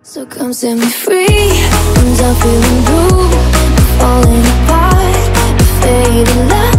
So come set me free. I'm done feeling blue, falling apart, fading love.